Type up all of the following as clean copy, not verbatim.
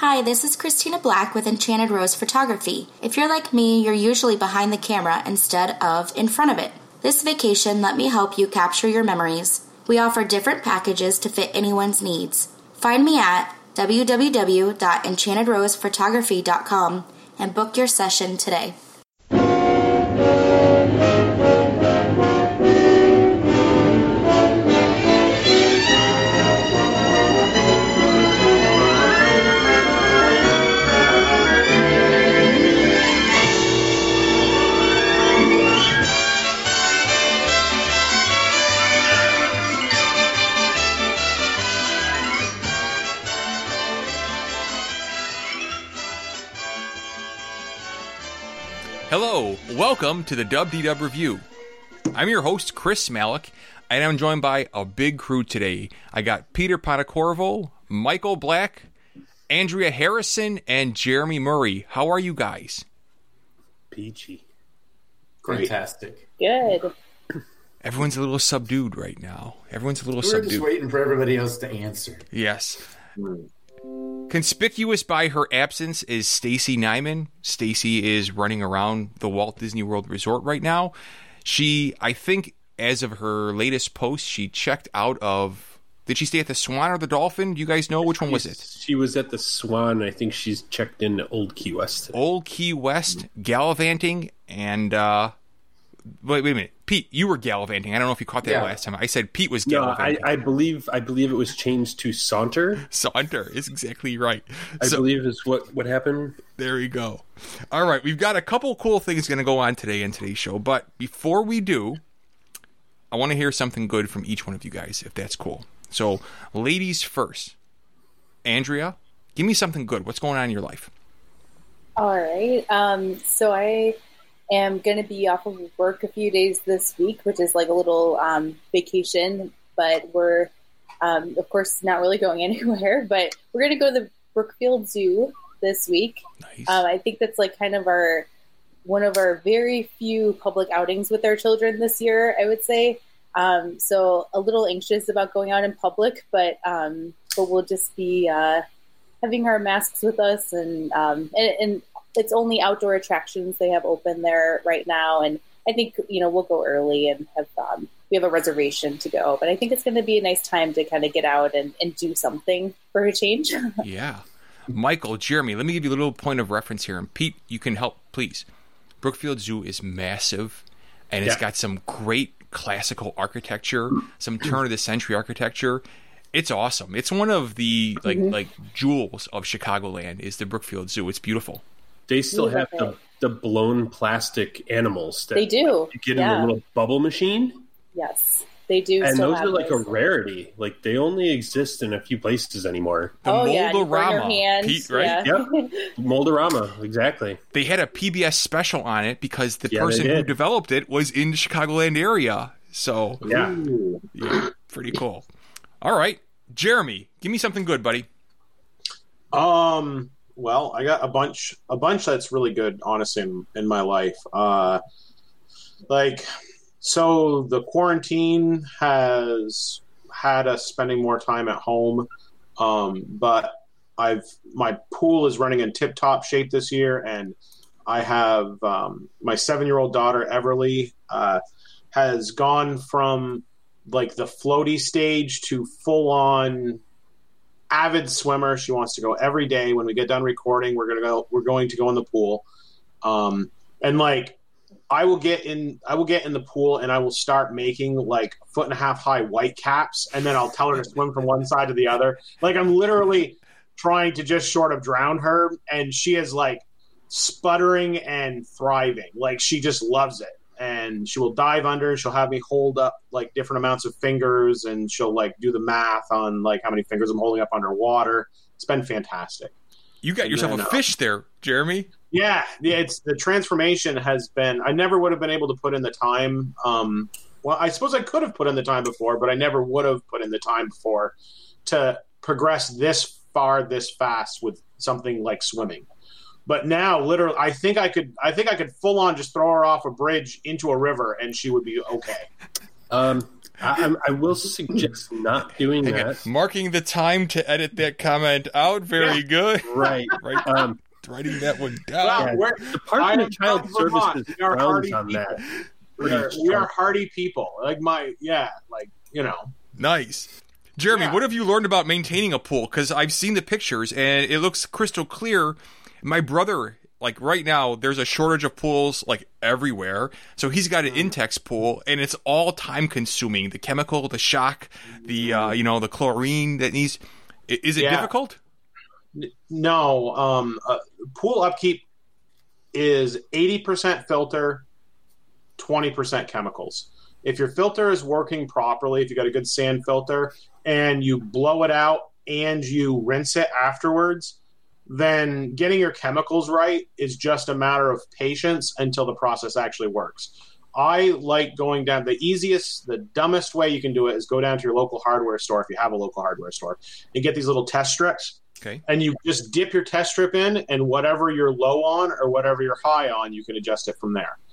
Hi, this is Christina Black with Enchanted Rose Photography. If you're like me, you're usually behind the camera instead of in front of it. This vacation, let me help you capture your memories. We offer different packages to fit anyone's needs. Find me at www.enchantedrosephotography.com and book your session today. Hello, welcome to the WDW Review. I'm your host, Chris Malik, and I'm joined by a big crew today. I got Peter Potacorvo, Michael Black, Andrea Harrison, and Jeremy Murray. How are you guys? Peachy. Great. Fantastic. Good. Everyone's a little subdued right now. Everyone's a little We're subdued. just waiting for everybody else to answer. Yes. Conspicuous by her absence is Stacy Nyman. Stacy is running around the Walt Disney World Resort right now. She, I think, as of her latest post, she checked out of... Did she stay at the Swan or the Dolphin? Do you guys know? Which one was it? She was at the Swan. I think she's checked in Old Key West today. Old Key West, gallivanting, and... Wait a minute. Pete, you were gallivanting. I don't know if you caught that last time. I said Pete was No, gallivanting. I believe it was changed to Saunter. Saunter is exactly right. I believe is what happened. There we go. All right, we've got a couple cool things going to go on today in today's show, but before we do, I want to hear something good from each one of you guys, if that's cool. So, ladies first. Andrea, give me something good. What's going on in your life? All right. So I am going to be off of work a few days this week, which is like a little vacation, but we're, of course, not really going anywhere, but we're going to go to the Brookfield Zoo this week. Nice. I think that's like kind of one of our very few public outings with our children this year, I would say. So a little anxious about going out in public, but we'll just be having our masks with us, and it's only outdoor attractions they have open there right now. And I think, we'll go early and we have a reservation to go, but I think it's going to be a nice time to kind of get out and do something for a change. Yeah. Michael, Jeremy, let me give you a little point of reference here. And Pete, you can help, please. Brookfield Zoo is massive, and it's got some great classical architecture, some turn-of-the-century architecture. It's awesome. It's one of the like jewels of Chicagoland is the Brookfield Zoo. It's beautiful. They still have the blown plastic animals that they do. you get in a little bubble machine. Yes, they do. And those are like a rarity. Like they only exist in a few places anymore. The Mold-O-Rama, Pete, right? Yeah. Yep, Mold-O-Rama, exactly. They had a PBS special on it because the person who developed it was in the Chicagoland area. So, yeah, pretty cool. All right, Jeremy, give me something good, buddy. Well, I got a bunch that's really good, honestly, in my life. So the quarantine has had us spending more time at home, but my pool is running in tip-top shape this year, and I have my 7-year-old daughter, Everly, has gone from like the floaty stage to full-on avid swimmer. She wants to go every day. When we get done recording, we're going to go in the pool. And like I will get in the pool and I will start making like 1.5 foot high white caps, and then I'll tell her to swim from one side to the other. Like I'm literally trying to just sort of drown her, and she is like sputtering and thriving. Like she just loves it. And she will dive under. She'll have me hold up like different amounts of fingers, and she'll like do the math on like how many fingers I'm holding up underwater. It's been fantastic. You got yourself a fish there, Jeremy. Yeah. It's the transformation has been. I never would have been able to put in the time. Well, I suppose I could have put in the time before, but I never would have put in the time before to progress this far, this fast with something like swimming. But now, literally, I think I could full on just throw her off a bridge into a river, and she would be okay. I will suggest not doing that. Marking the time to edit that comment out. Very good. Right. Writing that one down. Well, The Department of Child Services We are frowns hardy on people. that. We are hardy people. Nice. Jeremy, what have you learned about maintaining a pool? Because I've seen the pictures, and it looks crystal clear. My brother, like right now, there's a shortage of pools like everywhere. So he's got an Intex pool, and it's all time consuming. The chemical, the shock, the chlorine that needs. Is it difficult? No. Pool upkeep is 80% filter, 20% chemicals. If your filter is working properly, if you got a good sand filter, and you blow it out and you rinse it afterwards, then getting your chemicals right is just a matter of patience until the process actually works. I like going down the dumbest way you can do it is go down to your local hardware store, if you have a local hardware store, and get these little test strips. Okay. And you just dip your test strip in, and whatever you're low on or whatever you're high on, you can adjust it from there.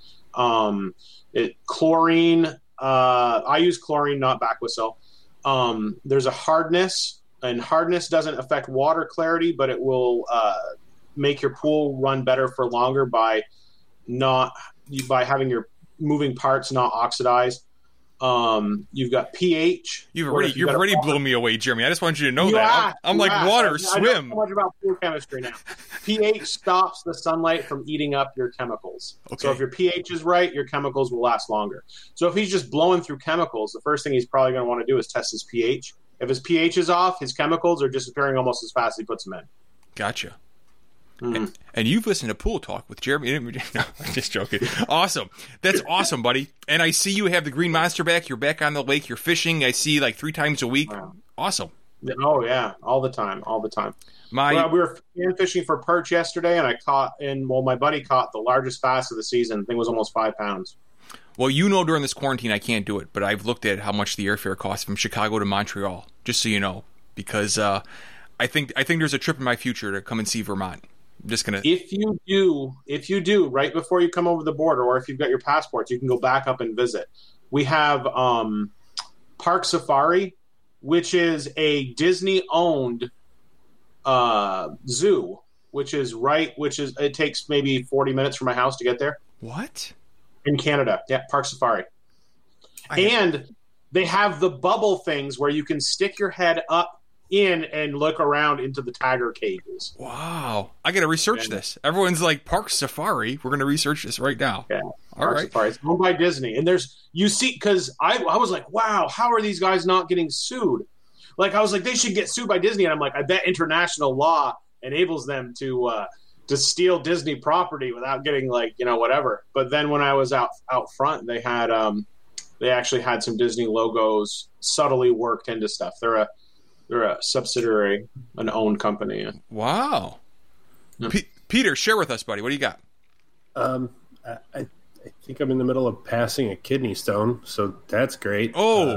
Chlorine, I use chlorine, not Baquicil. There's a hardness, and hardness doesn't affect water clarity, but it will make your pool run better for longer by having your moving parts not oxidized. You've got pH. You've already blown me away, Jeremy. I just want you to know that. I'm like, water, swim. I know so much about pool chemistry now. pH stops the sunlight from eating up your chemicals. Okay. So if your pH is right, your chemicals will last longer. So if he's just blowing through chemicals, the first thing he's probably going to want to do is test his pH. If his pH is off, his chemicals are disappearing almost as fast as he puts them in. Gotcha. And you've listened to Pool Talk with Jeremy. No, I'm just joking. Awesome. That's awesome, buddy. And I see you have the Green Monster back. You're back on the lake. You're fishing. I see like 3 times a week. Wow. Awesome. Oh, yeah. All the time. We were fishing for perch yesterday, and my buddy caught the largest bass of the season. The thing was almost 5 pounds. Well, during this quarantine, I can't do it, but I've looked at how much the airfare costs from Chicago to Montreal, just so you know, because I think there's a trip in my future to come and see Vermont. I'm just gonna. If you do, right before you come over the border, or if you've got your passports, you can go back up and visit. We have Park Safari, which is a Disney-owned zoo, it takes maybe 40 minutes from my house to get there. What? In Canada, yeah, Park Safari. And they have the bubble things where you can stick your head up in and look around into the tiger cages. Wow. I got to research this. Everyone's like, Park Safari. We're going to research this right now. Yeah. Park Safari. It's owned by Disney. And because I was like, wow, how are these guys not getting sued? Like, I was like, they should get sued by Disney. And I'm like, I bet international law enables them to steal Disney property without getting whatever. But then when I was out front, they actually had some Disney logos subtly worked into stuff. They're a subsidiary, an owned company. Wow. Yeah. Peter, share with us, buddy. What do you got? I think I'm in the middle of passing a kidney stone, so that's great. Oh.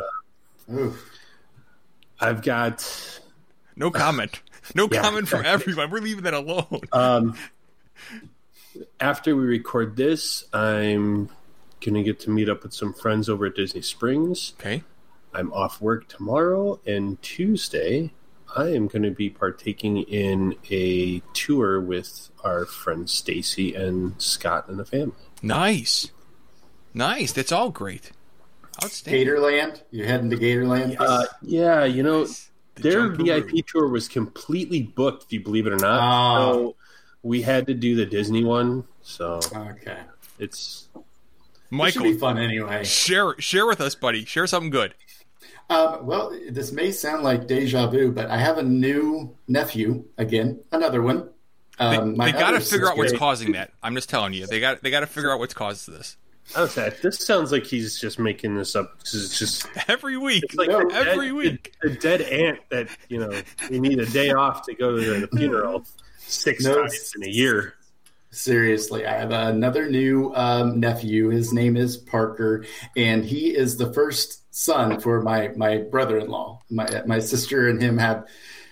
I've got... No comment. No comment from everyone. We're leaving that alone. After we record this, I'm going to get to meet up with some friends over at Disney Springs. Okay. I'm off work tomorrow, and Tuesday I am going to be partaking in a tour with our friends Stacy and Scott and the family. Nice. That's all great. Outstanding. Gatorland? You're heading to Gatorland? Yeah, their VIP tour was completely booked, if you believe it or not. So we had to do the Disney one. So okay, it's Michael. It should be fun anyway. Share with us, buddy. Share something good. Well, this may sound like deja vu, but I have a new nephew again, another one. They got to figure out what's causing that. I'm just telling you, they got to figure out what's caused this. Okay, this sounds like he's just making this up because it's just every week. It's like every week, the dead aunt that you need a day off to go to the funeral 6 times in a year. Seriously, I have another new nephew. His name is Parker, and he is the first son for my brother-in-law. My sister and him have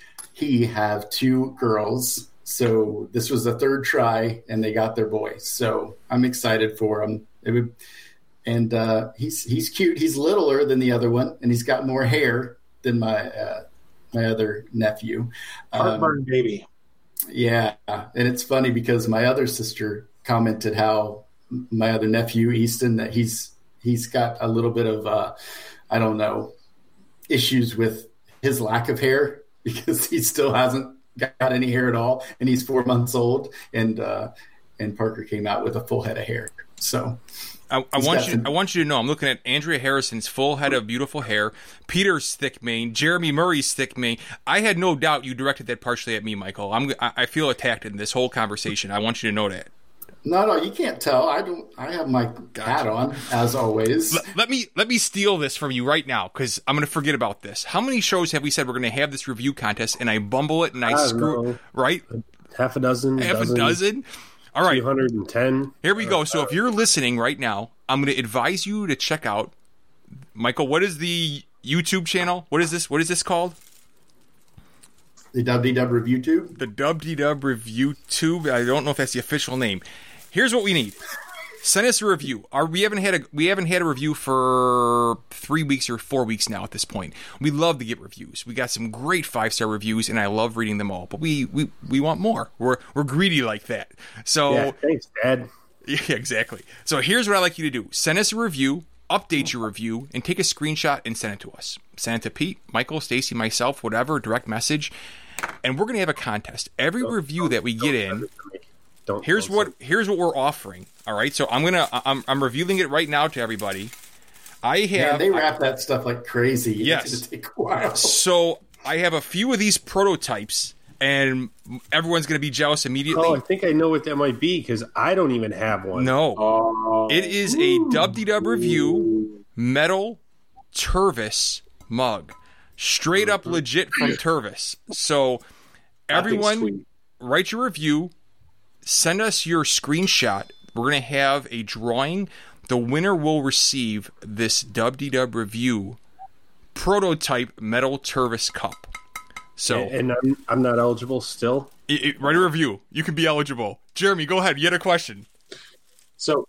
2 girls. So this was the 3rd try, and they got their boy. So I'm excited for them. and he's cute. He's littler than the other one, and he's got more hair than my other nephew. Heartburn baby. Yeah, and it's funny because my other sister commented how my other nephew Easton, that he's got a little bit of I don't know, issues with his lack of hair because he still hasn't got any hair at all, and he's 4 months old, and Parker came out with a full head of hair. So I want you to know, I'm looking at Andrea Harrison's full head of beautiful hair, Peter's thick mane, Jeremy Murray's thick mane. I had no doubt you directed that partially at me, Michael. I feel attacked in this whole conversation. I want you to know that. No, you can't tell. I have my hat on as always. Let me steal this from you right now, because I'm going to forget about this. How many shows have we said we're going to have this review contest, and I bumble it and I screw right? Half a dozen. All right. 210. Here we go. So if you're listening right now, I'm going to advise you to check out, Michael, what is the YouTube channel? What is this? What is this called? The WDW Review Tube? The WDW Review Tube. I don't know if that's the official name. Here's what we need. Send us a review. We haven't had a review for 3 weeks or 4 weeks now at this point. We love to get reviews. We got some great 5-star reviews, and I love reading them all. But we want more. We're greedy like that. So yeah, thanks, Dad. Yeah, exactly. So here's what I'd like you to do. Send us a review, update your review, and take a screenshot and send it to us. Send it to Pete, Michael, Stacy, myself, whatever, direct message. And we're going to have a contest. Every review that we get in, here's what we're offering. All right, so I'm revealing it right now to everybody. They wrap that stuff like crazy. Yes, it's going to take a while. So I have a few of these prototypes, and everyone's going to be jealous immediately. Oh, I think I know what that might be because I don't even have one. No, it is a WDW Review metal Tervis mug, straight up legit from Tervis. So everyone, write your review, send us your screenshot. We're going to have a drawing. The winner will receive this WDW Review prototype metal Tervis cup. So, and I'm not eligible still? Write a review. You can be eligible. Jeremy, go ahead. You had a question. So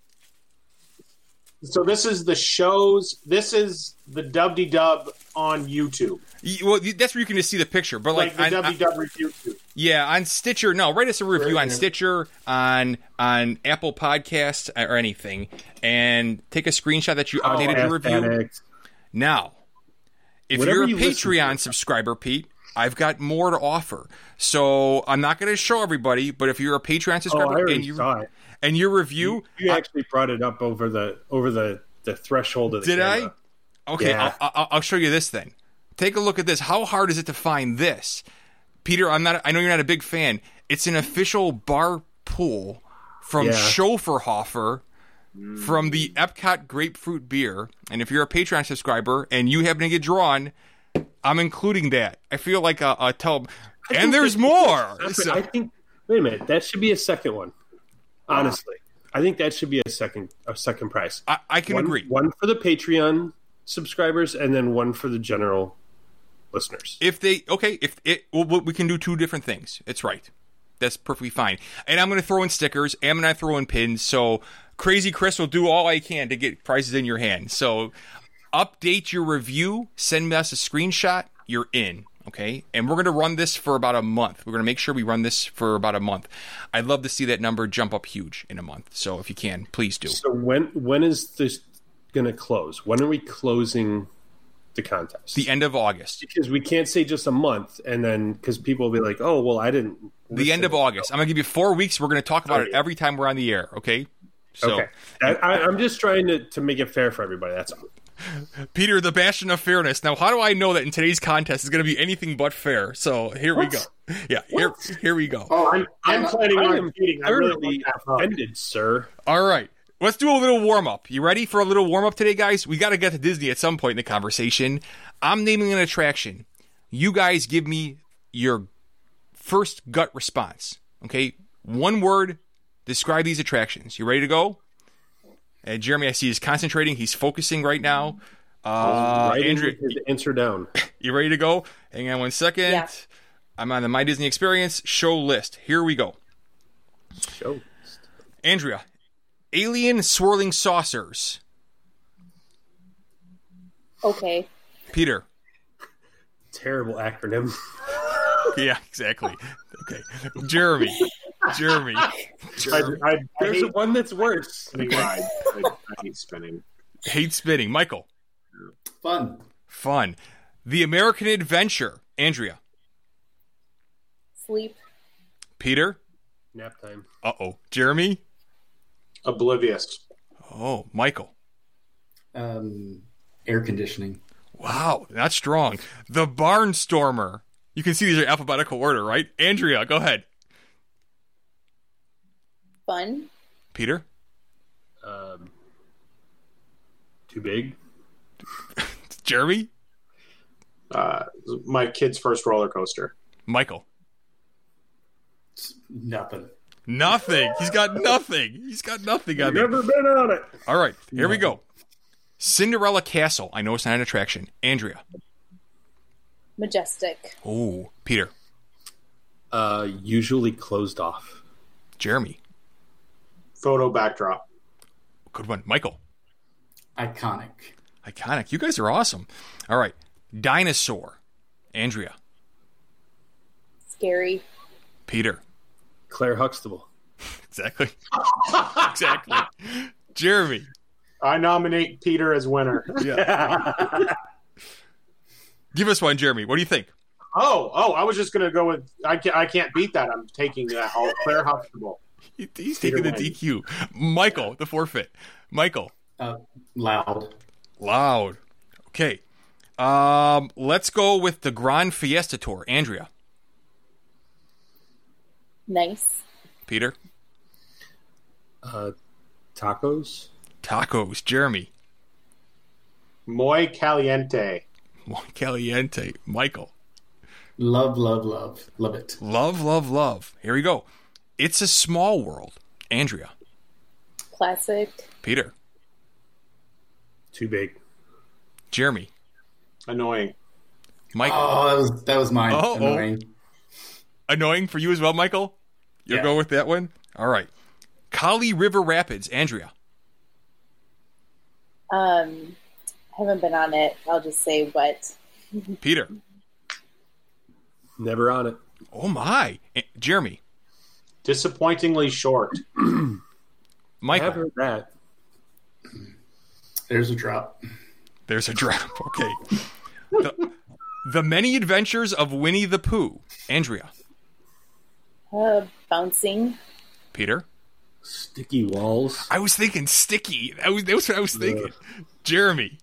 this is the shows. This is the WDW on YouTube. Well, that's where you can just see the picture. But like the WDW Review Tube. Yeah, on Stitcher. No, write us a review on Stitcher, on Apple Podcasts, or anything, and take a screenshot that you updated your review. Now, if you're a Patreon subscriber, Pete, I've got more to offer. So I'm not going to show everybody, but if you're a Patreon subscriber and your review, you actually brought it up over the threshold of the camera. Did I? Okay, yeah. I'll show you this then. Take a look at this. How hard is it to find this? Peter, I know you're not a big fan. It's an official bar pool from Schoferhofer, from the Epcot Grapefruit Beer. And if you're a Patreon subscriber and you happen to get drawn, I'm including that. I feel like a tell. And there's more. I think. Wait a minute. That should be a second one. Honestly, I think that should be a second prize. I can agree. One for the Patreon subscribers, and then one for the general listeners. We can do two different things. It's right. That's perfectly fine. And I'm going to throw in stickers. And I'm going to throw in pins. So Crazy Chris will do all I can to get prizes in your hand. So update your review. Send us a screenshot. You're in. Okay? And we're going to run this for about a month. We're going to make sure we run this for about a month. I'd love to see that number jump up huge in a month. So if you can, please do. So when is this going to close? When are we closing the contest? The end of August. Because we can't say just a month, and then because people will be like, "Oh, well, I didn't." The end of August. I'm going to give you 4 weeks. We're going to talk about it every time we're on the air. Okay. So, okay. I'm just trying to make it fair for everybody. That's all. Peter, the bastion of fairness. Now, how do I know that in today's contest is going to be anything but fair? So here we go. Yeah, here we go. Oh, I'm planning on cheating. I'm really offended, sir. All right. Let's do a little warm-up. You ready for a little warm-up today, guys? We got to get to Disney at some point in the conversation. I'm naming an attraction. You guys give me your first gut response. Okay? One word, describe these attractions. You ready to go? And Jeremy, I see he's concentrating. He's focusing right now. Andrew, his answer down. You ready to go? Hang on one second. Yeah. I'm on the My Disney Experience show list. Here we go. Show list. Andrea, alien swirling saucers. Okay. Peter. Terrible acronym. Yeah, exactly. Okay. Jeremy. There's one that's worse. I hate spinning. Hate spinning. Michael. Fun. The American Adventure. Andrea. Sleep. Peter. Nap time. Uh-oh. Jeremy. Oblivious. Oh, Michael. Air conditioning. Wow, that's strong. The Barnstormer. You can see these are alphabetical order, right? Andrea, go ahead. Fun. Peter? Too big. Jeremy? My kid's first roller coaster. Michael? Nothing. Nothing. He's got nothing. I've never been on it. All right, here we go. Cinderella Castle. I know it's not an attraction. Andrea? Majestic. Oh, Peter? Usually closed off. Jeremy? Photo backdrop. Good one. Michael? Iconic. You guys are awesome. All right. Dinosaur. Andrea? Scary. Peter? Claire Huxtable. Exactly. Jeremy? I nominate Peter as winner. Yeah. Give us one, Jeremy. What do you think? Oh! I was just gonna go with. I can't beat that. I'm taking that. Claire Huxtable. He's taking the DQ. Michael, the forfeit. Michael. Loud. Okay. Let's go with the Grand Fiesta Tour. Andrea. Nice. Peter. Tacos. Jeremy. Muy caliente. Michael. Love it. Love. Here we go. It's a Small World. Andrea. Classic. Peter. Too big. Jeremy. Annoying. Michael. Oh, that was mine. Annoying. Annoying for you as well, Michael? You'll go with that one? All right. Kali River Rapids. Andrea. Haven't been on it. I'll just say wet. Peter. Never on it. Oh, my. Jeremy. Disappointingly short. Michael. I've heard that. There's a drop. Okay. The Many Adventures of Winnie the Pooh. Andrea. Bouncing. Peter. Sticky walls. I was thinking sticky. That was what I was thinking. Jeremy.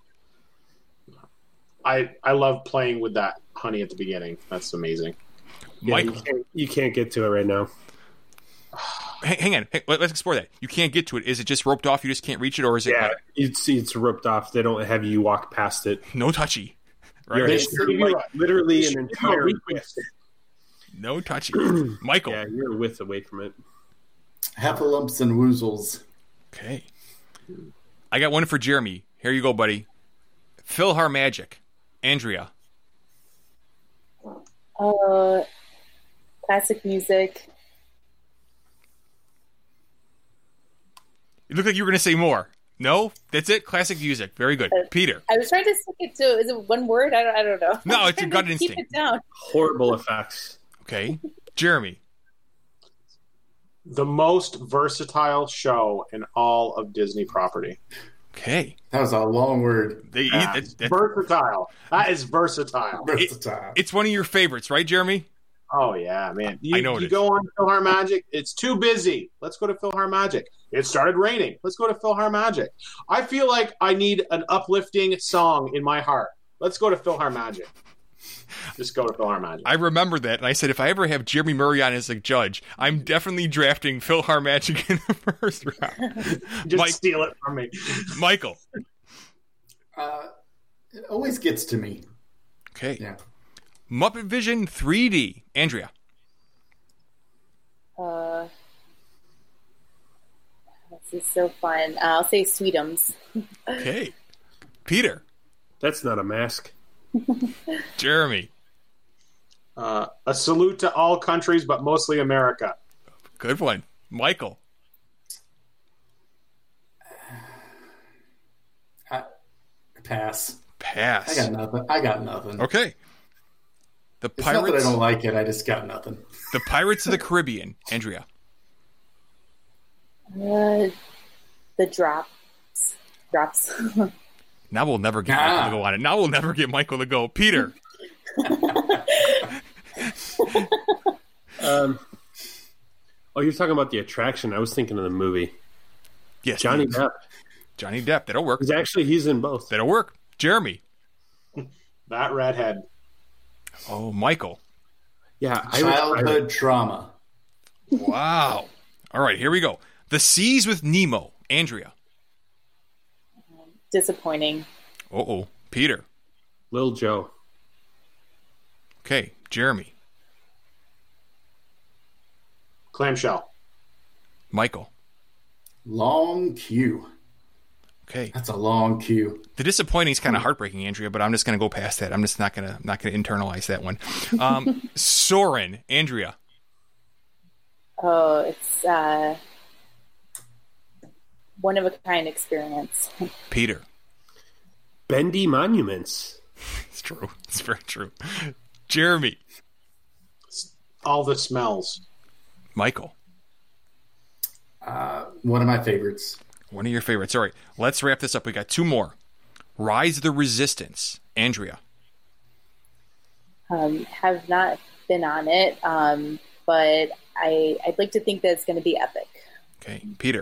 I love playing with that honey at the beginning. That's amazing. Yeah, Michael. you can't get to it right now. Hang on. Let's explore that. You can't get to it. Is it just roped off? You just can't reach it, or is it? Yeah, it's roped off. They don't have you walk past it. No touchy. Right. You're literally an entire width. No touchy. Michael. Yeah, you're a width away from it. Heffalumps and woozles. Okay. I got one for Jeremy. Here you go, buddy. PhilharMagic. Andrea. Classic music. You look like you were going to say more. No? That's it? Classic music. Very good. Peter. I was trying to stick it to, is it one word? I don't know. No, it's your gut instinct. Keep it down. Horrible effects. Okay. Jeremy. The most versatile show in all of Disney property. Okay. That was a long word. Versatile. That is versatile. It's one of your favorites, right, Jeremy? Oh, yeah, man. I know you go on PhilharMagic, it's too busy. Let's go to PhilharMagic. It started raining. Let's go to PhilharMagic. I feel like I need an uplifting song in my heart. Let's go to PhilharMagic. Just go to PhilharMagic. I remember that, and I said, if I ever have Jeremy Murray on as a judge, I'm definitely drafting PhilharMagic in the first round. Just steal it from me. Michael. It always gets to me. Okay. Yeah. Muppet Vision 3D. Andrea. This is so fun. I'll say Sweetums. Okay. Peter. That's not a mask. Jeremy. A salute to all countries, but mostly America. Good one. Michael. Pass. Pass. I got nothing. Okay. The It's not that I Pirates. don't like it. I just got nothing. The Pirates of the Caribbean. Andrea. The drops. Now we'll never get Michael to go on it. Now we'll never get Michael to go. Peter. Oh, you're talking about the attraction. I was thinking of the movie. Yes. Johnny Depp. Johnny Depp. That'll work. He's in both. That'll work. Jeremy. That redhead. Oh, Michael. Yeah. Childhood trauma. Wow. All right, here we go. The Seas with Nemo. Andrea. Disappointing. Uh-oh. Peter. Lil Joe. Okay. Jeremy. Clamshell. Michael. Long queue. Okay. That's a long queue. The disappointing is kind of heartbreaking, Andrea, but I'm just going to go past that. I'm just not going to internalize that one. Soren. Andrea. Oh, it's one of a kind experience. Peter. Bendy Monuments. It's true. It's very true. Jeremy. All the smells. Michael. One of my favorites. One of your favorites. All right, let's wrap this up. We got two more. Rise of the Resistance. Andrea. Have not been on it, but I'd like to think that it's going to be epic. Okay. Peter.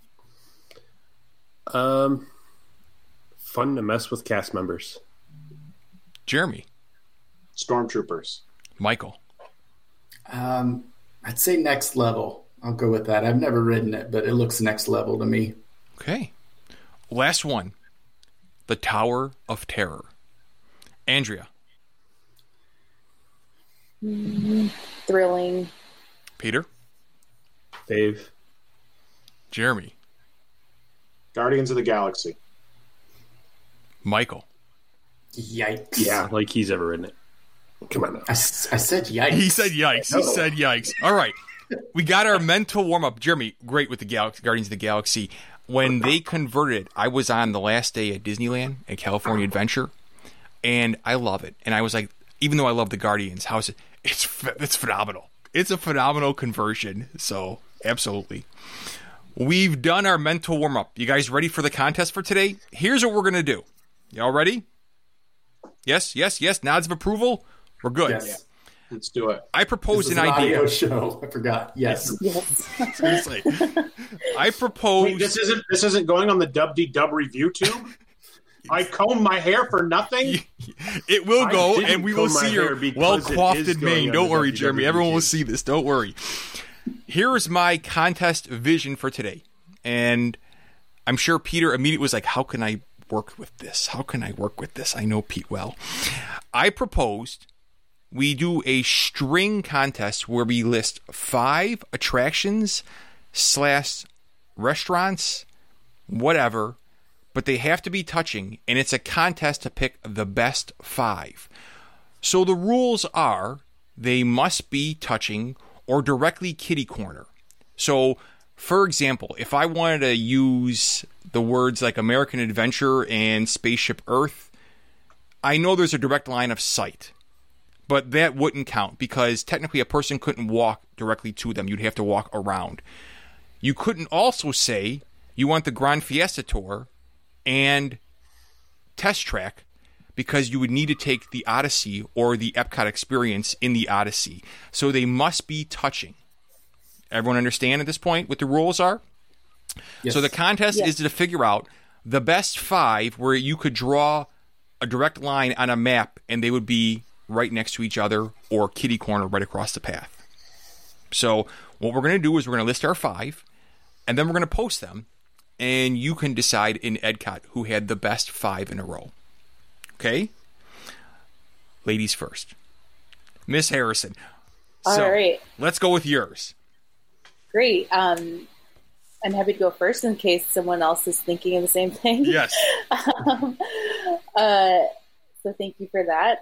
Fun to mess with cast members. Jeremy. Stormtroopers. Michael. I'd say next level. I'll go with that. I've never ridden it, but it looks next level to me. Okay. Last one. The Tower of Terror. Andrea. Thrilling. Peter. Dave. Jeremy. Guardians of the Galaxy. Michael. Yikes. Yeah, like he's ever ridden it. Come on now. I said yikes. He said yikes. He said yikes. All right. We got our mental warm-up. Jeremy, great with the Guardians of the Galaxy. When they converted, I was on the last day at Disneyland at California Adventure, and I love it. And I was like, even though I love the Guardians, how is it? It's phenomenal. It's a phenomenal conversion. So, absolutely. We've done our mental warm-up. You guys ready for the contest for today? Here's what we're going to do. Y'all ready? Yes. Nods of approval? We're good. Yes. Let's do it. I proposed an idea. idea. Show. I forgot. Yes. Seriously. I proposed. Wait, this isn't going on the Dub Review tube? I comb my hair for nothing? It will go, and we will comb my see your hair because well-coiffed it is going mane. on Don't the worry, WWE Jeremy. Everyone will tube. see this. Don't worry. Here's my contest vision for today. And I'm sure Peter immediately was like, how can I work with this? How can I work with this? I know Pete well. I proposed we do a string contest where we list 5 attractions / restaurants, whatever, but they have to be touching, and it's a contest to pick the best 5. So the rules are they must be touching or directly kitty corner. So, for example, if I wanted to use the words like American Adventure and Spaceship Earth, I know there's a direct line of sight. But that wouldn't count because technically a person couldn't walk directly to them. You'd have to walk around. You couldn't also say you want the Grand Fiesta Tour and Test Track because you would need to take the Odyssey or the Epcot experience in the Odyssey. So they must be touching. Everyone understand at this point what the rules are? Yes. So the contest is to figure out the best 5 where you could draw a direct line on a map and they would be right next to each other or kitty corner right across the path. So what we're going to do is we're going to list our 5 and then we're going to post them and you can decide in EdCot who had the best 5 in a row. Okay? Ladies first. Miss Harrison. All right. Let's go with yours. Great. I'm happy to go first in case someone else is thinking of the same thing. Yes. So thank you for that.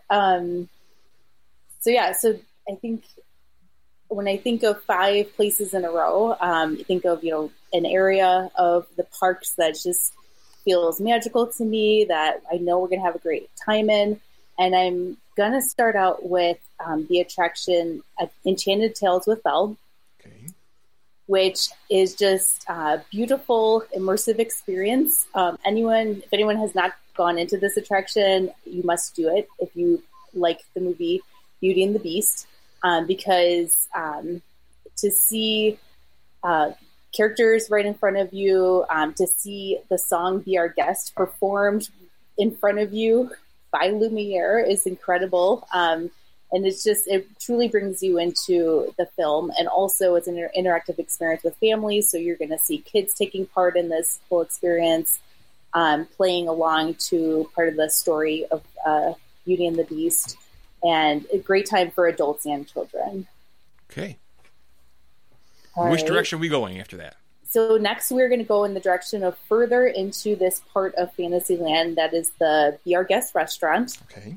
So I think when I think of 5 places in a row, I think of, an area of the parks that's just feels magical to me, that I know we're going to have a great time in. And I'm going to start out with the attraction Enchanted Tales with Belle, which is just a beautiful, immersive experience. If anyone has not gone into this attraction, you must do it if you like the movie Beauty and the Beast, because to see characters right in front of you, to see the song Be Our Guest performed in front of you by Lumiere is incredible. And it truly brings you into the film. And also it's an interactive experience with families. So you're going to see kids taking part in this whole experience, playing along to part of the story of Beauty and the Beast, and a great time for adults and children. Okay. Which direction are we going after that? So next we're going to go in the direction of further into this part of Fantasyland that is the Be Our Guest restaurant. Okay.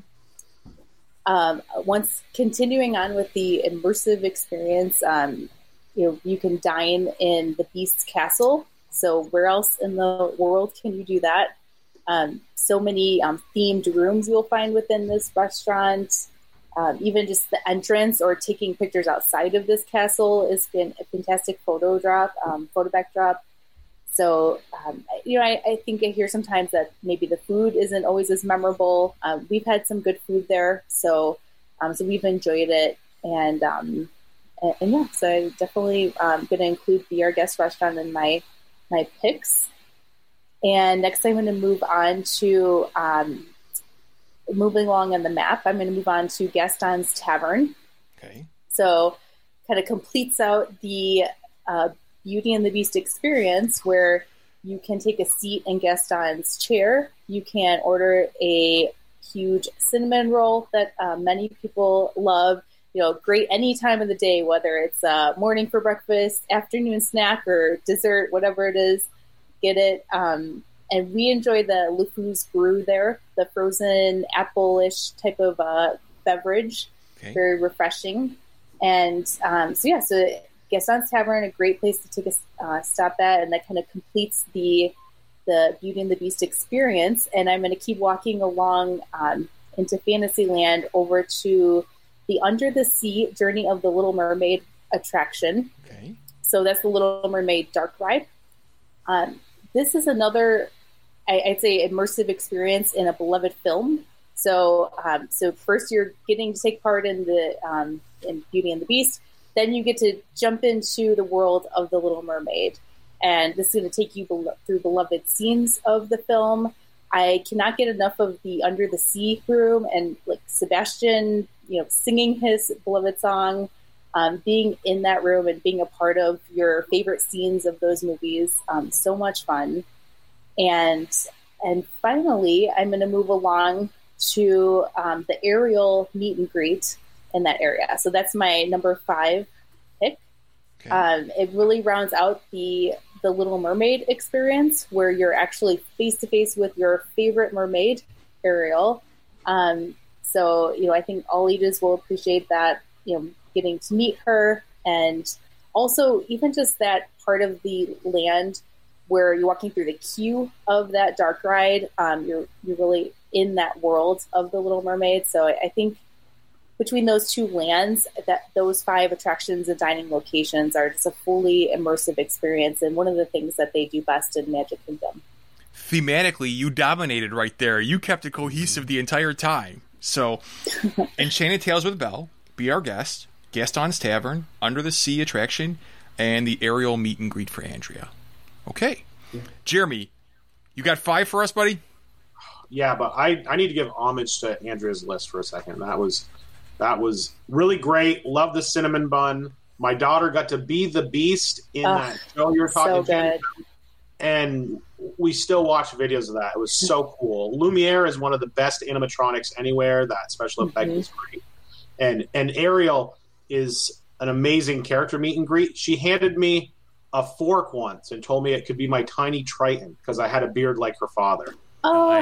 Once continuing on with the immersive experience, you can dine in the Beast's castle. So where else in the world can you do that? So many themed rooms you'll find within this restaurant. Even just the entrance or taking pictures outside of this castle has been a fantastic photo backdrop. So, I think I hear sometimes that maybe the food isn't always as memorable. We've had some good food there, so we've enjoyed it. And so I definitely going to include Be Our Guest restaurant in my picks. And next I'm going to move on to moving along on the map, I'm going to move on to Gaston's Tavern. Okay. So kind of completes out the Beauty and the Beast experience, where you can take a seat in Gaston's chair. You can order a huge cinnamon roll that many people love. Great any time of the day, whether it's morning for breakfast, afternoon snack, or dessert, whatever it is, get it. And we enjoy the LeFou's brew there, the frozen apple-ish type of beverage. Okay. Very refreshing. And so Gaston's Tavern, a great place to take a stop at, and that kind of completes the Beauty and the Beast experience. And I'm going to keep walking along into Fantasyland over to the Under the Sea Journey of the Little Mermaid attraction. Okay. So that's the Little Mermaid Dark Ride. This is another, I'd say, immersive experience in a beloved film. So first you're getting to take part in the in Beauty and the Beast. Then you get to jump into the world of the Little Mermaid, and this is going to take you through beloved scenes of the film. I cannot get enough of the Under the Sea room and like Sebastian, singing his beloved song. Being in that room and being a part of your favorite scenes of those movies, so much fun. And finally, I'm going to move along to the Ariel meet and greet in that area. So that's my number 5 pick. Okay. It really rounds out the Little Mermaid experience, where you're actually face to face with your favorite mermaid, Ariel. So I think all ages will appreciate that. Getting to meet her, and also even just that part of the land where you're walking through the queue of that dark ride. You're really in that world of the Little Mermaid. So I think between those two lands, that those 5 attractions and dining locations are just a fully immersive experience, and one of the things that they do best in Magic Kingdom. Thematically, you dominated right there. You kept it cohesive the entire time. So, Enchanted Tales with Belle, Be Our Guest, Gaston's Tavern, Under the Sea attraction, and the Ariel meet and greet for Andrea. Okay. Yeah. Jeremy, you got 5 for us, buddy? Yeah, but I need to give homage to Andrea's list for a second. That was really great. Love the cinnamon bun. My daughter got to be the Beast in that show you were talking to. And we still watch videos of that. It was so cool. Lumiere is one of the best animatronics anywhere. That special effect is great. And Ariel is an amazing character meet and greet. She handed me a fork once and told me it could be my tiny Triton because I had a beard like her father. Oh,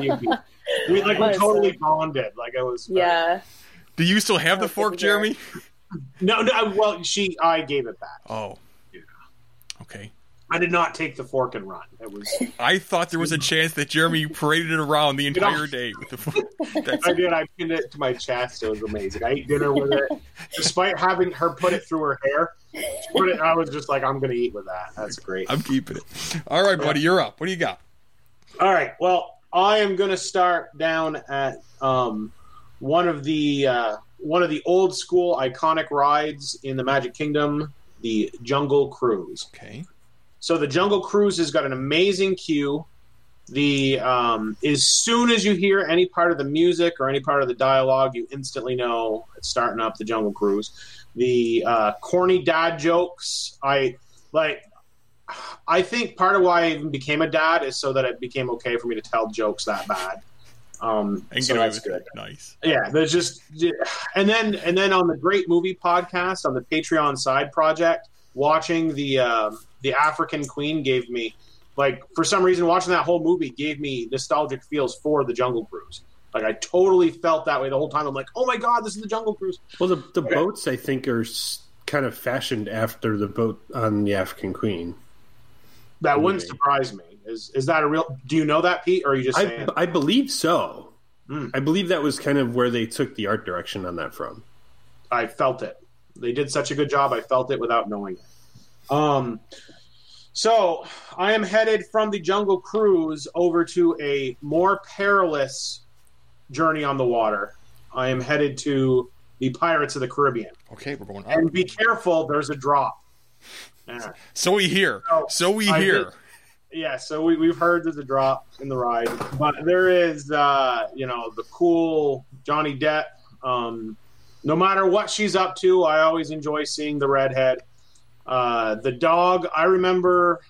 we totally bonded. Like it was. Yeah. Do you still have the fork, Jeremy? No. Well, I gave it back. Oh. Yeah. Okay. I did not take the fork and run. It was. I thought there was a chance that Jeremy paraded it around the entire day with the fork. I did. I pinned it to my chest. It was amazing. I ate dinner with it, despite having her put it through her hair. I was just like, I'm going to eat with that. That's great. I'm keeping it. All right, buddy, you're up. What do you got? All right. Well, I am going to start down at one of the old school iconic rides in the Magic Kingdom, the Jungle Cruise. Okay. So the Jungle Cruise has got an amazing queue. As soon as you hear any part of the music or any part of the dialogue, you instantly know it's starting up the Jungle Cruise. The corny dad jokes, I think part of why I even became a dad is so that it became okay for me to tell jokes that bad. And so that's good. Nice. Yeah, there's just and then on the Great Movie Podcast on the Patreon side project, watching the African Queen gave me, like, for some reason watching that whole movie gave me nostalgic feels for the Jungle Cruise. Like, I totally felt that way the whole time. I'm like, oh my god, this is the Jungle Cruise. Well, the boats I think are kind of fashioned after the boat on the African Queen. That wouldn't surprise me. Is that a real? Do you know that, Pete, or are you just saying? I believe so. I believe that was kind of where they took the art direction on that from. I felt it. They did such a good job. I felt it without knowing it. So I am headed from the Jungle Cruise over to a more perilous journey on the water. I am headed to the Pirates of the Caribbean. Okay, we're going up. And be careful, there's a drop. Yeah. So we hear. So we've heard there's a drop in the ride. But there is, the cool Johnny Depp. No matter what she's up to, I always enjoy seeing the redhead. The dog, I remember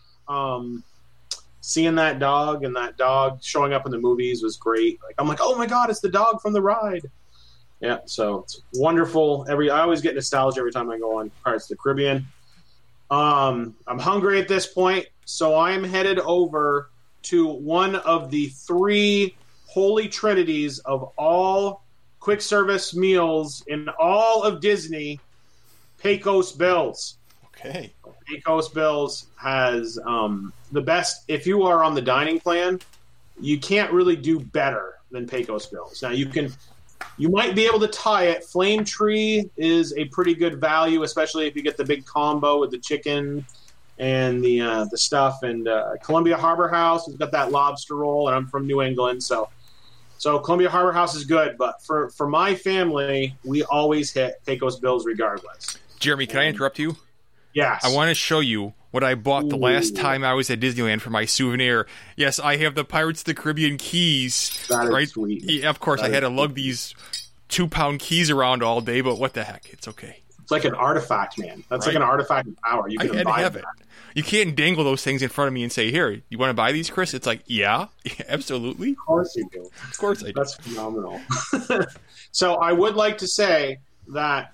seeing that dog, and that dog showing up in the movies was great. Like, I'm like, oh my god, it's the dog from the ride. Yeah, so it's wonderful. I always get nostalgia every time I go on Pirates of the Caribbean. I'm hungry at this point, so I'm headed over to one of the 3 holy trinities of all quick service meals in all of Disney, Pecos Bill's. Okay. Pecos Bill's has the best. If you are on the dining plan, you can't really do better than Pecos Bill's. Now, you might be able to tie it. Flame Tree is a pretty good value, especially if you get the big combo with the chicken and the stuff. And Columbia Harbor House has got that lobster roll, and I'm from New England, so Columbia Harbor House is good. But for my family, we always hit Pecos Bill's regardless. Jeremy, can I interrupt you? Yes. I want to show you what I bought the last time I was at Disneyland for my souvenir. Yes, I have the Pirates of the Caribbean keys. That is right? sweet. Yeah, of course, I had to lug these 2-pound keys around all day, but what the heck? It's okay. It's like an artifact, man. That's like an artifact of power. You can had to have it. You can't dangle those things in front of me and say, here, you want to buy these, Chris? It's like, yeah, absolutely. Of course you do. Of course I do. That's phenomenal. So I would like to say that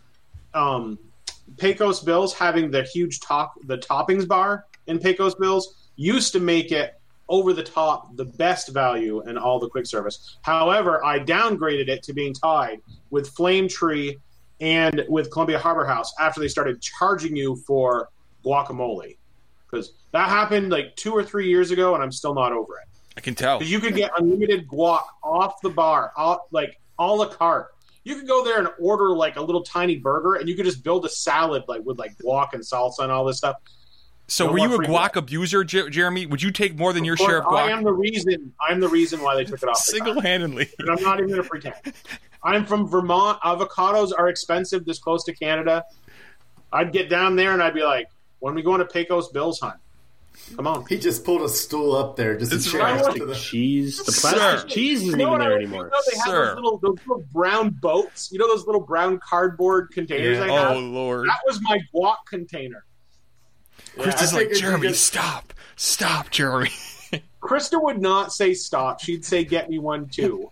Pecos Bill's having the huge the toppings bar in Pecos Bill's used to make it over the top the best value in all the quick service. However, I downgraded it to being tied with Flame Tree and with Columbia Harbor House after they started charging you for guacamole. Because that happened like 2 or 3 years ago, and I'm still not over it. I can tell. Because you could get unlimited guac off the bar, like a la carte. You could go there and order like a little tiny burger, and you could just build a salad with guac and salsa and all this stuff. So were you a guac abuser, Jeremy? Would you take more than your share of guac? I am the reason why they took it off. Single-handedly. And I'm not even going to pretend. I'm from Vermont. Avocados are expensive this close to Canada. I'd get down there and I'd be like, when are we going to Pecos Bill's, hunt? Come on. He just pulled a stool up there. Just the plastic cheese. The plastic cheese isn't even there anymore. They have those little brown boats. You know those little brown cardboard containers I have? Oh, Lord. That was my guac container. Krista's like, Jeremy, stop. Stop, Jeremy. Krista would not say stop. She'd say, get me one, too.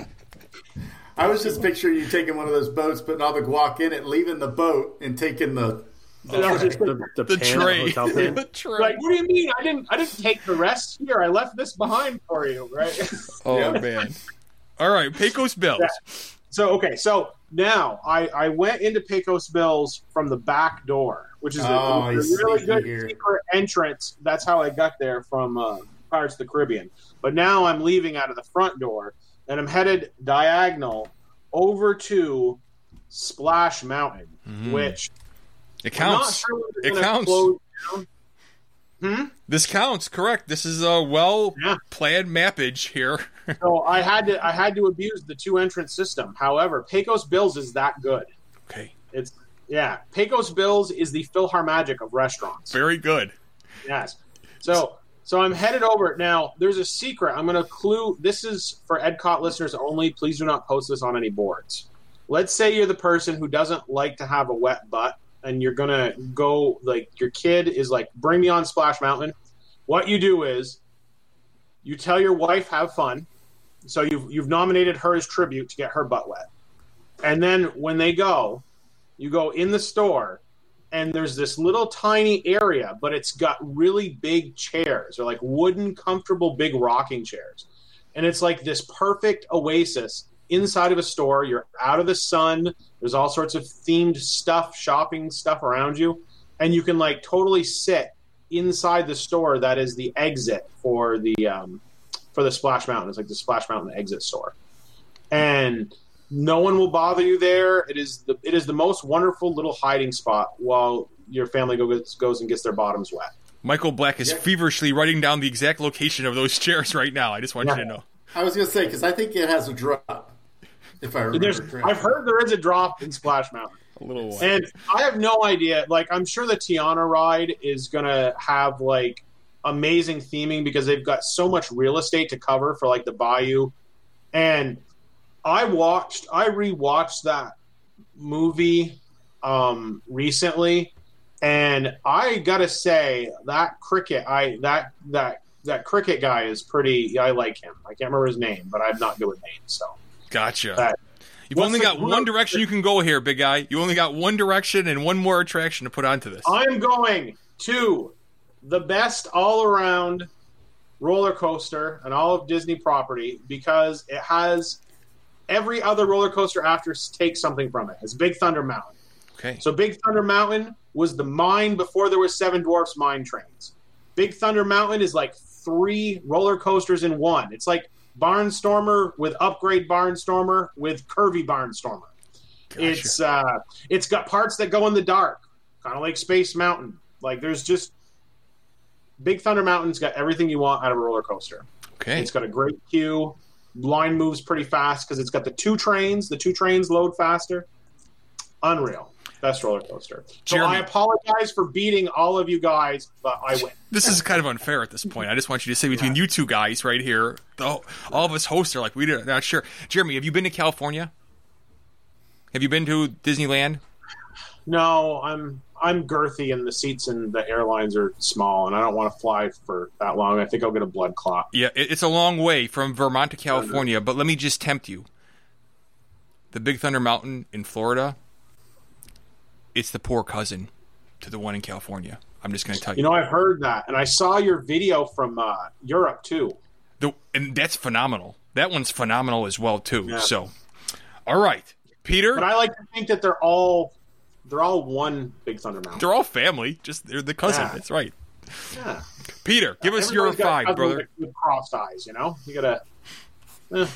I was just picturing you taking one of those boats, putting all the guac in it, leaving the boat, and taking the tray. The tray. Like, what do you mean? I didn't take the rest here. I left this behind for you, right? Oh, man. All right, Pecos Bill's. Yeah. So Now, I went into Pecos Bills from the back door, which is a really good secret entrance. That's how I got there from Pirates of the Caribbean. But now I'm leaving out of the front door, and I'm headed diagonal over to Splash Mountain, which it counts. Sure it counts. This counts, correct. This is a well-planned mappage here. So I had to abuse the 2 entrance system. However, Pecos Bills is that good. Okay. Pecos Bills is the PhilharMagic of restaurants. Very good. Yes. So I'm headed over. Now, there's a secret. I'm going to clue. This is for EdCot listeners only. Please do not post this on any boards. Let's say you're the person who doesn't like to have a wet butt, and you're going to go, like, your kid is like, bring me on Splash Mountain. What you do is you tell your wife, have fun. So you've nominated her as tribute to get her butt wet. And then when they go, you go in the store, and there's this little tiny area, but it's got really big chairs. They're like wooden, comfortable, big rocking chairs. And it's like this perfect oasis inside of a store. You're out of the sun. There's all sorts of themed stuff, shopping stuff around you. And you can like totally sit inside the store. That is the exit for the Splash Mountain. It's like the Splash Mountain exit store. And no one will bother you there. It is the most wonderful little hiding spot while your family goes and gets their bottoms wet. Michael Black is feverishly writing down the exact location of those chairs right now. I just want you to know. I was going to say, because I think it has a drop, if I remember correctly. I've heard there is a drop in Splash Mountain. A little one. And I have no idea. Like, I'm sure the Tiana ride is going to have, like, amazing theming because they've got so much real estate to cover for, like, the Bayou. And I rewatched that movie recently, and I gotta say that cricket that cricket guy is pretty. I like him. I can't remember his name, but I'm not good with names. So gotcha. You've only got one direction you can go here, big guy. You only got one direction and one more attraction to put onto this. I'm going to the best all-around roller coaster and all of Disney property because it has every other roller coaster after takes something from it. It's Big Thunder Mountain. Okay. So Big Thunder Mountain was the mine before there was Seven Dwarfs mine trains. Big Thunder Mountain is like 3 roller coasters in one. It's like Barnstormer with Upgrade Barnstormer with Curvy Barnstormer. Gotcha. It's got parts that go in the dark, kind of like Space Mountain. Like there's just Big Thunder Mountain's got everything you want out of a roller coaster. Okay. It's got a great queue. Line moves pretty fast because it's got the 2 trains. The 2 trains load faster. Unreal. Best roller coaster. So I apologize for beating all of you guys, but I win. This is kind of unfair at this point. I just want you to say between you two guys right here, all of us hosts are like, we're not sure. Jeremy, have you been to California? Have you been to Disneyland? No, I'm girthy and the seats and the airlines are small, and I don't want to fly for that long. I think I'll get a blood clot. Yeah, it's a long way from Vermont to California, but let me just tempt you. The Big Thunder Mountain in Florida, it's the poor cousin to the one in California. I'm just going to tell you. You know, I've heard that, and I saw your video from Europe, too. And that's phenomenal. That one's phenomenal as well, too. Yeah. So, all right, Peter. But I like to think that they're all one Big Thunder Mountain. They're all family. Just they're the cousin. Yeah. That's right. Yeah. Peter, give us your 5, brother. With crossed eyes, you know? You got to...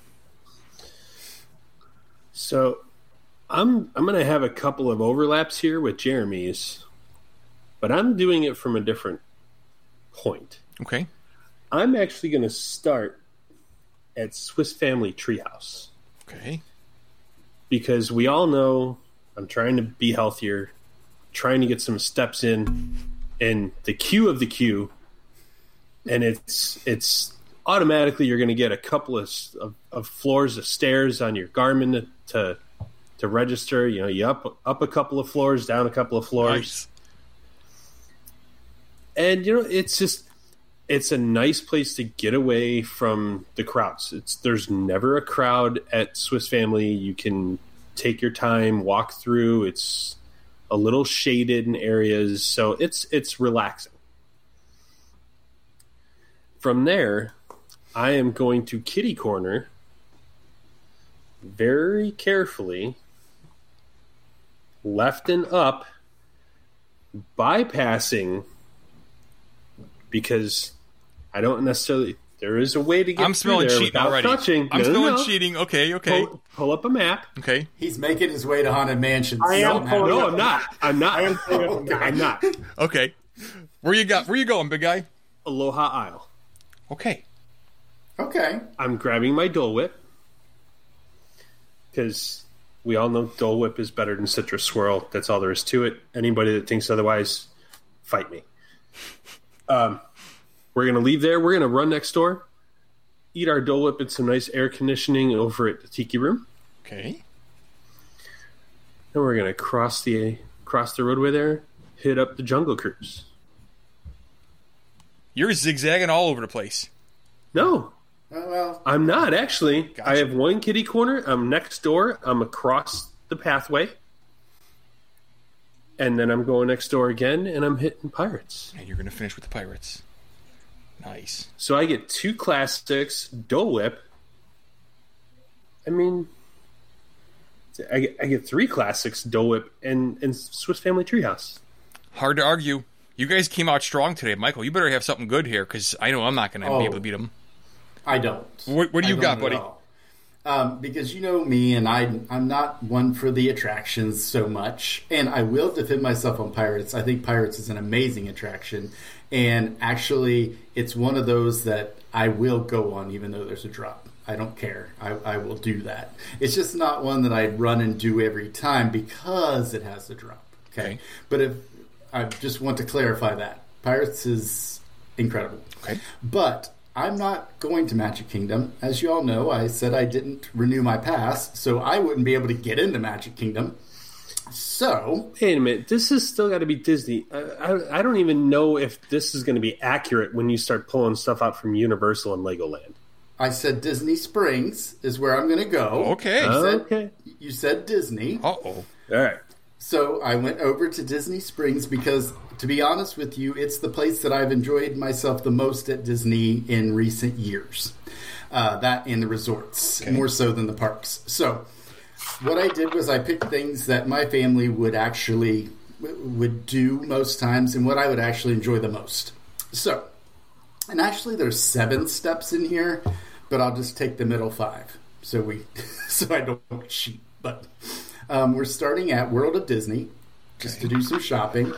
So, I'm going to have a couple of overlaps here with Jeremy's, but I'm doing it from a different point. Okay. I'm actually going to start at Swiss Family Treehouse. Okay. Because we all know I'm trying to be healthier, trying to get some steps in, and the queue of the queue, and it's automatically you're going to get a couple of floors of stairs on your Garmin to register. You know, you up a couple of floors, down a couple of floors. Nice. And, you know, it's a nice place to get away from the crowds. There's never a crowd at Swiss Family. You can take your time, walk through. It's a little shaded in areas, so it's relaxing. From there, I am going to kitty corner very carefully left and up, bypassing, because I don't necessarily. There is a way to get. I'm smelling through there cheating without already. touching. I'm smelling cheating. Okay. Pull up a map. Okay. He's making his way to Haunted Mansion. I am pulling No, up. I'm not. I'm not. I am pulling up a map. I'm not. Okay. Where you going, big guy? Aloha Isle. Okay. Okay. I'm grabbing my Dole Whip because we all know Dole Whip is better than Citrus Swirl. That's all there is to it. Anybody that thinks otherwise, fight me. We're going to leave there. We're going to run next door, eat our Dole Whip and some nice air conditioning over at the Tiki Room. Okay. Then we're going to cross the roadway there, hit up the Jungle Cruise. You're zigzagging all over the place. No, Well, I'm not, actually. Gotcha. I have one kitty corner. I'm next door. I'm across the pathway. And then I'm going next door again, and I'm hitting Pirates. And you're going to finish with the Pirates. Nice. So I get 2 classics, Dole Whip. I mean, I get 3 classics, Dole Whip, and Swiss Family Treehouse. Hard to argue. You guys came out strong today, Michael. You better have something good here, because I know I'm not going to be able to beat them. I don't. What do you got, buddy? Because you know me, and I'm not one for the attractions so much. And I will defend myself on Pirates. I think Pirates is an amazing attraction. And actually, it's one of those that I will go on even though there's a drop. I don't care. I will do that. It's just not one that I run and do every time because it has the drop. Okay. But if I just want to clarify that. Pirates is incredible. Okay. But I'm not going to Magic Kingdom. As you all know, I said I didn't renew my pass, so I wouldn't be able to get into Magic Kingdom. So... Wait a minute. This has still got to be Disney. I don't even know if this is going to be accurate when you start pulling stuff out from Universal and Legoland. I said Disney Springs is where I'm going to go. Okay. Okay. You said Disney. Uh-oh. All right. So I went over to Disney Springs because, to be honest with you, it's the place that I've enjoyed myself the most at Disney in recent years. That and the resorts, more so than the parks. So what I did was I picked things that my family would actually would do most times and what I would actually enjoy the most. So, and actually there's 7 steps in here, but I'll just take the middle 5 so I don't cheat. But we're starting at World of Disney just to do some shopping.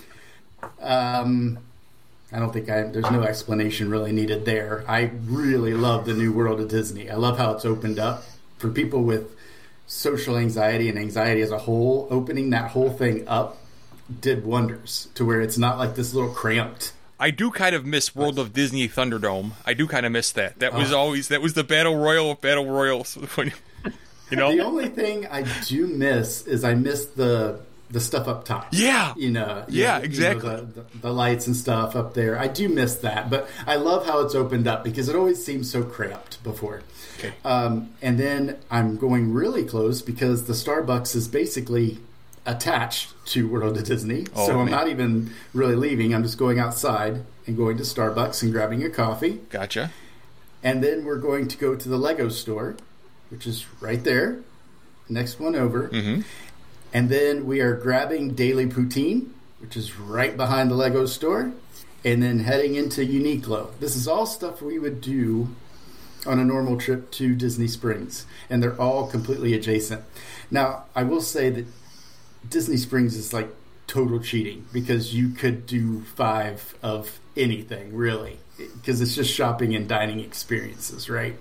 I don't think there's no explanation really needed there. I really love the new World of Disney. I love how it's opened up for people with social anxiety and anxiety as a whole. Opening that whole thing up did wonders to where it's not like this little cramped. I do kind of miss World of Disney Thunderdome. I do kind of miss that. That was the Battle Royal of Battle Royals. You know? The only thing I do miss is I miss the stuff up top. Yeah. Exactly. The lights and stuff up there. I do miss that, but I love how it's opened up because it always seemed so cramped before. Okay. And then I'm going really close because the Starbucks is basically attached to World of Disney. So I'm not even really leaving. I'm just going outside and going to Starbucks and grabbing a coffee. Gotcha. And then we're going to go to the Lego store, which is right there. Next one over. Mm-hmm. And then we are grabbing Daily Poutine, which is right behind the Lego store, and then heading into Uniqlo. This is all stuff we would do on a normal trip to Disney Springs, and they're all completely adjacent. Now, I will say that Disney Springs is like total cheating because you could do 5 of anything, really, because it's just shopping and dining experiences, right?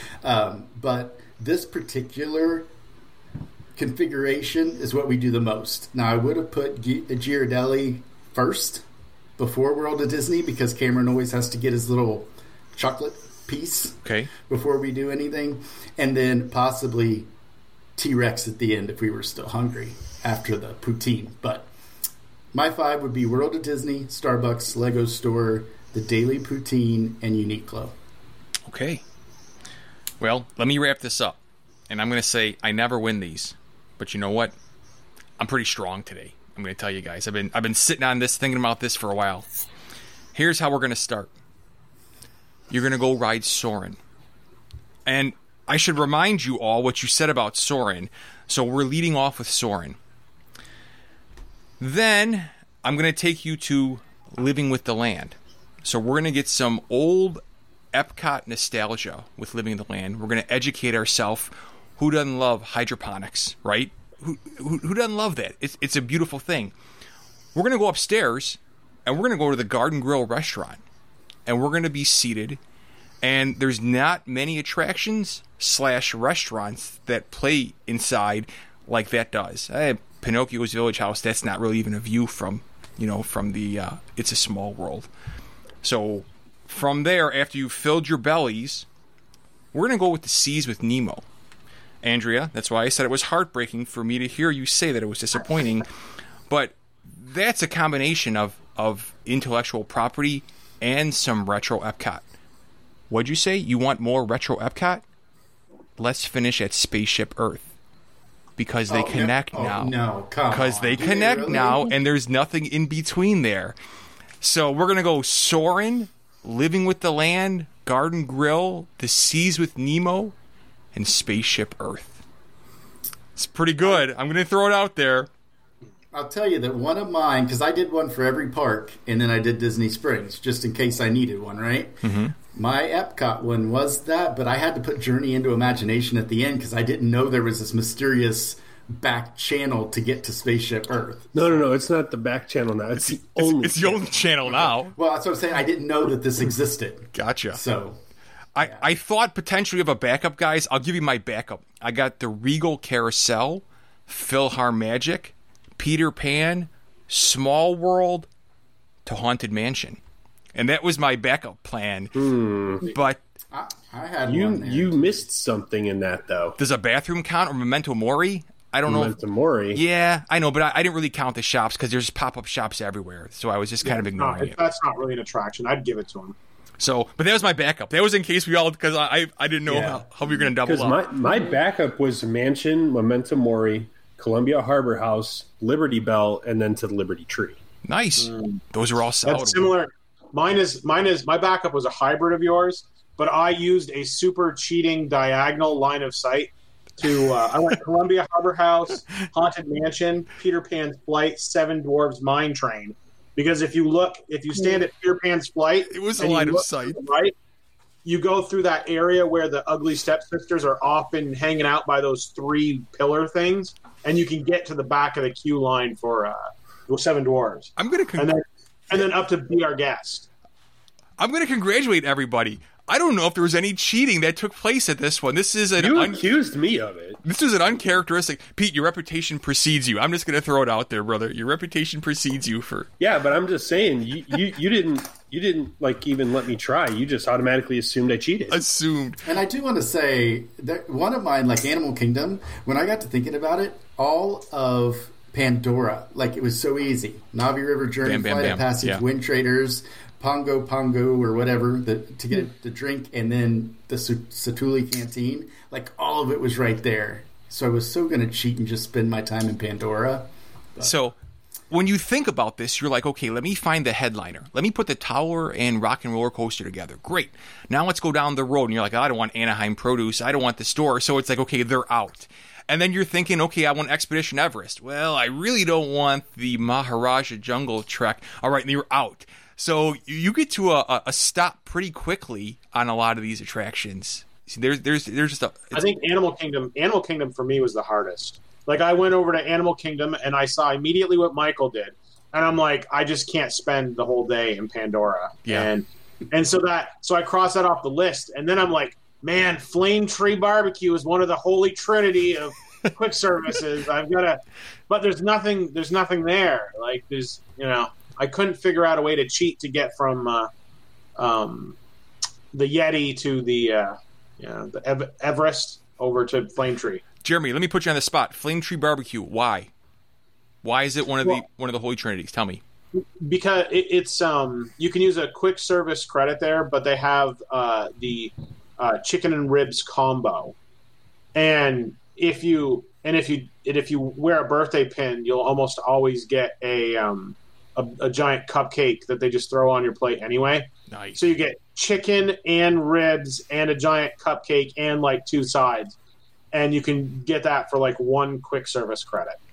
But this particular configuration is what we do the most. Now, I would have put Ghirardelli first before World of Disney because Cameron always has to get his little chocolate piece before we do anything. And then possibly T-Rex at the end if we were still hungry after the poutine. But my 5 would be World of Disney, Starbucks, Lego Store, the Daily Poutine, and Uniqlo. Okay. Well, let me wrap this up. And I'm going to say I never win these. But you know what? I'm pretty strong today. I'm going to tell you guys. I've been sitting on this, thinking about this for a while. Here's how we're going to start. You're going to go ride Soarin'. And I should remind you all what you said about Soarin'. So we're leading off with Soarin'. Then I'm going to take you to Living with the Land. So we're going to get some old Epcot nostalgia with Living with the Land. We're going to educate ourselves. Who doesn't love hydroponics, right? Who doesn't love that? It's a beautiful thing. We're going to go upstairs, and we're going to go to the Garden Grill restaurant. And we're going to be seated. And there's not many attractions / restaurants that play inside like that does. Pinocchio's Village House, that's not really even a view from the It's a Small World. So from there, after you've filled your bellies, we're going to go with the Seas with Nemo. Andrea, that's why I said it was heartbreaking for me to hear you say that it was disappointing. But that's a combination of intellectual property and some retro Epcot. What'd you say? You want more retro Epcot? Let's finish at Spaceship Earth. Because they connect now. No, come on. Because they connect now, and there's nothing in between there. So we're going to go Soarin', Living with the Land, Garden Grill, The Seas with Nemo, and Spaceship Earth. It's pretty good. I'm going to throw it out there. I'll tell you that one of mine, because I did one for every park, and then I did Disney Springs, just in case I needed one, right? Mm-hmm. My Epcot one was that, but I had to put Journey into Imagination at the end because I didn't know there was this mysterious back channel to get to Spaceship Earth. No. It's not the back channel now. It's the only channel now. Well, that's what I'm saying. I didn't know that this existed. Gotcha. So, I thought potentially of a backup, guys. I'll give you my backup. I got the Regal Carousel, PhilharMagic, Peter Pan, Small World, to Haunted Mansion. And that was my backup plan. But I had one there. You missed something in that, though. Does a bathroom count or Memento Mori? I don't know. Memento Mori? Yeah, I know, but I didn't really count the shops because there's pop-up shops everywhere. So I was just kind of ignoring it. That's not really an attraction. I'd give it to him. So, but that was my backup. That was in case we all, because I didn't know how we were going to double up. Because my backup was Mansion, Memento Mori, Columbia Harbor House, Liberty Bell, and then to the Liberty Tree. Nice. Those are all solid. That's similar. Mine is my backup was a hybrid of yours, but I used a super cheating diagonal line of sight to I went Columbia Harbor House, Haunted Mansion, Peter Pan's Flight, Seven Dwarves Mine Train. Because if you stand at Peter Pan's Flight, it was a line of sight. Right, you go through that area where the ugly stepsisters are often hanging out by those 3 pillar things, and you can get to the back of the queue line for Seven Dwarves. I'm going to and then up to Be Our Guest. I'm going to congratulate everybody. I don't know if there was any cheating that took place at this one. This is you accused me of it. This is an uncharacteristic. Pete, your reputation precedes you. I'm just going to throw it out there, brother. Your reputation precedes you for. Yeah, but I'm just saying you didn't like even let me try. You just automatically assumed I cheated. Assumed. And I do want to say that one of mine, like Animal Kingdom, when I got to thinking about it, all of Pandora, like it was so easy. Navi River Journey, Flight of Passage, Wind Traders, Pongo or whatever to get the drink, and then the Satuli Canteen. Like all of it was right there. So I was so going to cheat and just spend my time in Pandora. But. So when you think about this, you're like, okay, let me find the headliner. Let me put the Tower and Rock and Roller Coaster together. Great. Now let's go down the road. And you're like, I don't want Anaheim Produce. I don't want the store. So it's like, okay, they're out. And then you're thinking, okay, I want Expedition Everest. Well, I really don't want the Maharaja Jungle Trek. All right, and you're out. So you get to a stop pretty quickly on a lot of these attractions. See, there's just a. I think Animal Kingdom for me was the hardest. Like I went over to Animal Kingdom and I saw immediately what Michael did, and I'm like, I just can't spend the whole day in Pandora. Yeah. And so I crossed that off the list, and then I'm like, man, Flame Tree Barbecue is one of the holy trinity of quick services. I've got to, but there's nothing there. Like there's, I couldn't figure out a way to cheat to get from the Yeti to the Everest over to Flame Tree. Jeremy, let me put you on the spot. Flame Tree Barbecue. Why? Why is it one of the holy trinities? Tell me. Because it's you can use a quick service credit there, but they have the chicken and ribs combo, and if you wear a birthday pin, you'll almost always get a giant cupcake that they just throw on your plate anyway. Nice. So you get chicken and ribs and a giant cupcake and like 2 sides, and you can get that for like 1 quick service credit.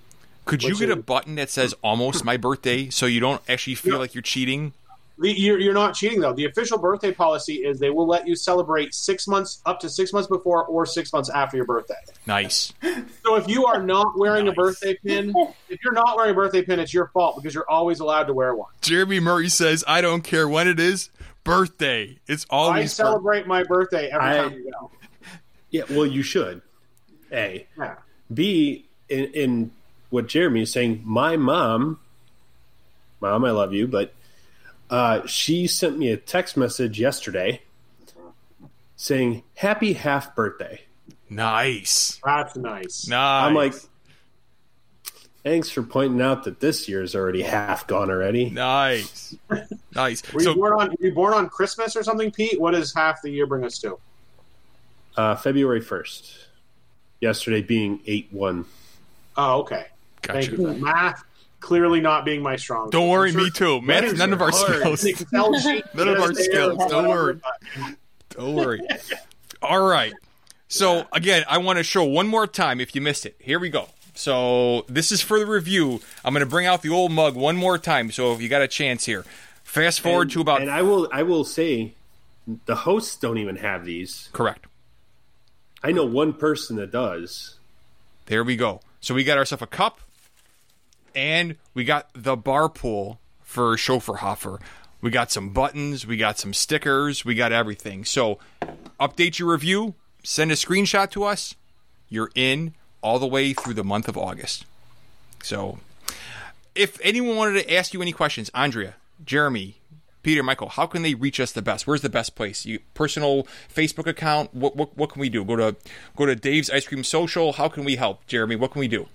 Could you get a button that says almost my birthday so you don't actually feel like you're cheating? You're not cheating, though. The official birthday policy is they will let you celebrate up to 6 months before or 6 months after your birthday. Nice. So if you are not wearing a birthday pin, it's your fault because you're always allowed to wear one. Jeremy Murray says, I don't care when it is, birthday. It's always I celebrate my birthday every time you go. Yeah, well, you should. A. Yeah. B, in what Jeremy is saying, my mom, I love you, but she sent me a text message yesterday saying, happy half birthday. Nice. That's nice. I'm like, thanks for pointing out that this year's already half gone already. Nice. Nice. Were you born on Christmas or something, Pete? What does half the year bring us to? February 1st. Yesterday being 8/1. Oh, okay. Gotcha. Thank you. Math clearly not being my strong. Don't worry, me too. Math's none of our skills. None of our skills. Don't worry. Don't worry. All right. So, again, I want to show one more time if you missed it. Here we go. So, this is for the review. I'm going to bring out the old mug one more time. So, if you got a chance here. Fast forward to about... And I will say, the hosts don't even have these. Correct. I know one person that does. There we go. So, we got ourselves a cup. And we got the bar pool for Schofferhofer. We got some buttons. We got some stickers. We got everything. So, update your review. Send a screenshot to us. You're in all the way through the month of August. So, if anyone wanted to ask you any questions, Andrea, Jeremy, Peter, Michael, how can they reach us the best? Where's the best place? Personal Facebook account? What can we do? Go to Dave's Ice Cream Social. How can we help? Jeremy, what can we do?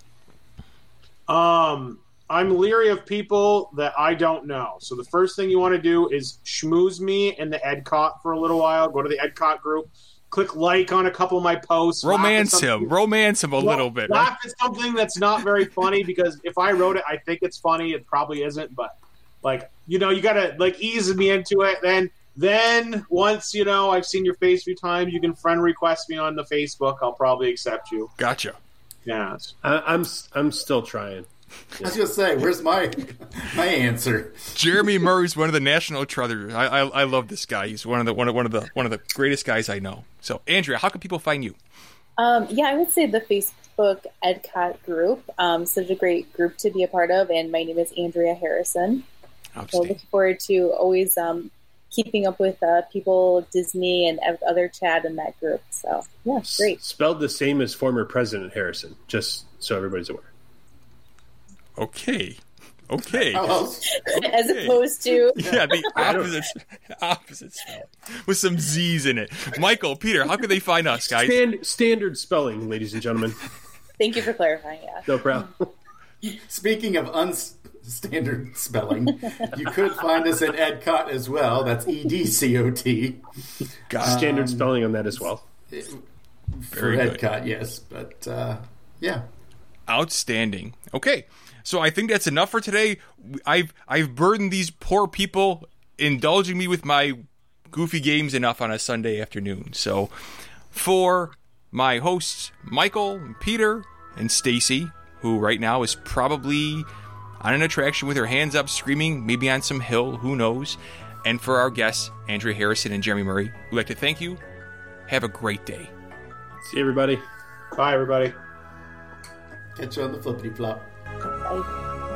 I'm leery of people that I don't know. So the first thing you want to do is schmooze me in the Edcot for a little while. Go to the Edcot group. Click like on a couple of my posts. Romance him a little bit. Laugh at something that's not very funny because if I wrote it, I think it's funny. It probably isn't, but you got to ease me into it. Then once, I've seen your face a few times, you can friend request me on the Facebook. I'll probably accept you. Gotcha. Yeah. I'm still trying. I was going to say, where's my answer? Jeremy Murray's one of the national treasures. I love this guy. He's one of the greatest guys I know. So, Andrea, how can people find you? I would say the Facebook Edcot group. Such a great group to be a part of, and my name is Andrea Harrison. So looking forward to always keeping up with people, Disney, and other chat in that group. So, yeah, great. Spelled the same as former President Harrison, just so everybody's aware. Okay. As opposed to... Yeah, the opposite spelling. With some Z's in it. Michael, Peter, how can they find us, guys? Standard spelling, ladies and gentlemen. Thank you for clarifying, yeah. No problem. Speaking of unstandard spelling, you could find us at Edcot as well. That's EDCOT. Standard spelling on that as well. For Edcot, yes. But, yeah. Outstanding. Okay. So I think that's enough for today. I've burdened these poor people indulging me with my goofy games enough on a Sunday afternoon. So for my hosts, Michael, Peter, and Stacy, who right now is probably on an attraction with her hands up screaming, maybe on some hill, who knows. And for our guests, Andrea Harrison and Jeremy Murray, we'd like to thank you. Have a great day. See you, everybody. Bye, everybody. Catch you on the flippity flop. Bye.